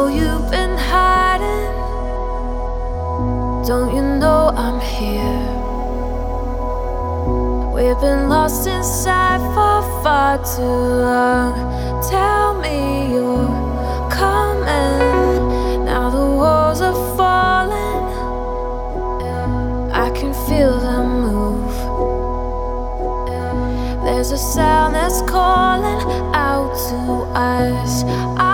you've been hiding? Don't you know I'm here? We've been lost inside for far too long. Tell me you're coming. Now the walls are falling. I can feel them move. There's a sound that's calling out to us.